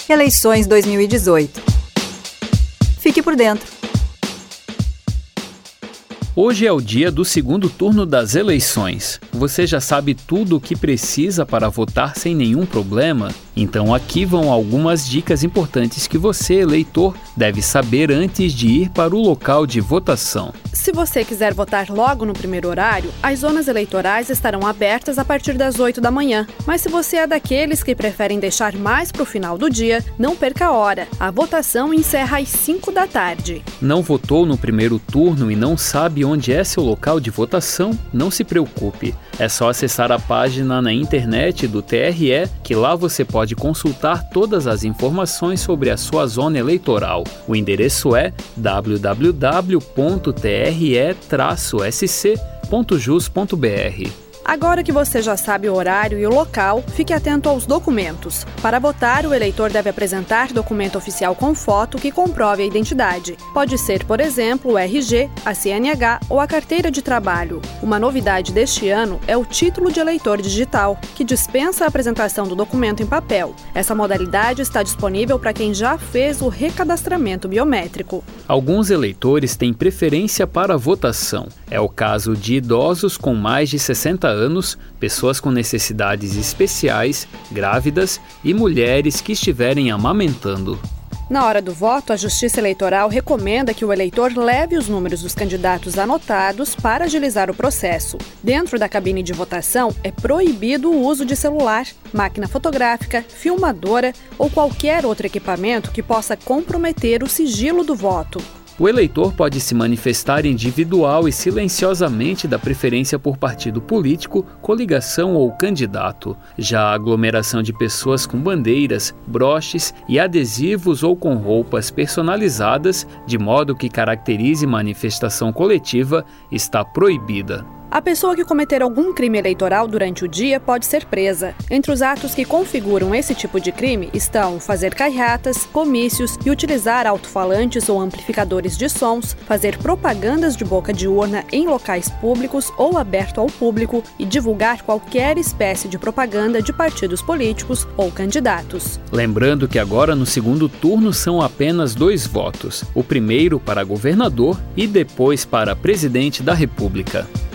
Eleições 2018. Fique por dentro. Hoje é o dia do segundo turno das eleições. Você já sabe tudo o que precisa para votar sem nenhum problema? Então aqui vão algumas dicas importantes que você, eleitor, deve saber antes de ir para o local de votação. Se você quiser votar logo no primeiro horário, as zonas eleitorais estarão abertas a partir das 8 da manhã. Mas se você é daqueles que preferem deixar mais para o final do dia, não perca a hora. A votação encerra às 5 da tarde. Não votou no primeiro turno e não sabe onde é seu local de votação? Não se preocupe. É só acessar a página na internet do TRE, que lá você pode consultar todas as informações sobre a sua zona eleitoral. O endereço é www.tre-sc.jus.br. Agora que você já sabe o horário e o local, fique atento aos documentos. Para votar, o eleitor deve apresentar documento oficial com foto que comprove a identidade. Pode ser, por exemplo, o RG, a CNH ou a carteira de trabalho. Uma novidade deste ano é o título de eleitor digital, que dispensa a apresentação do documento em papel. Essa modalidade está disponível para quem já fez o recadastramento biométrico. Alguns eleitores têm preferência para a votação. É o caso de idosos com mais de 60 anos, pessoas com necessidades especiais, grávidas e mulheres que estiverem amamentando. Na hora do voto, a Justiça Eleitoral recomenda que o eleitor leve os números dos candidatos anotados para agilizar o processo. Dentro da cabine de votação, é proibido o uso de celular, máquina fotográfica, filmadora ou qualquer outro equipamento que possa comprometer o sigilo do voto. O eleitor pode se manifestar individual e silenciosamente da preferência por partido político, coligação ou candidato. Já a aglomeração de pessoas com bandeiras, broches e adesivos ou com roupas personalizadas, de modo que caracterize manifestação coletiva, está proibida. A pessoa que cometer algum crime eleitoral durante o dia pode ser presa. Entre os atos que configuram esse tipo de crime estão fazer carreatas, comícios e utilizar alto-falantes ou amplificadores de sons, fazer propagandas de boca de urna em locais públicos ou aberto ao público e divulgar qualquer espécie de propaganda de partidos políticos ou candidatos. Lembrando que agora no segundo turno são apenas 2 votos, o primeiro para governador e depois para presidente da República.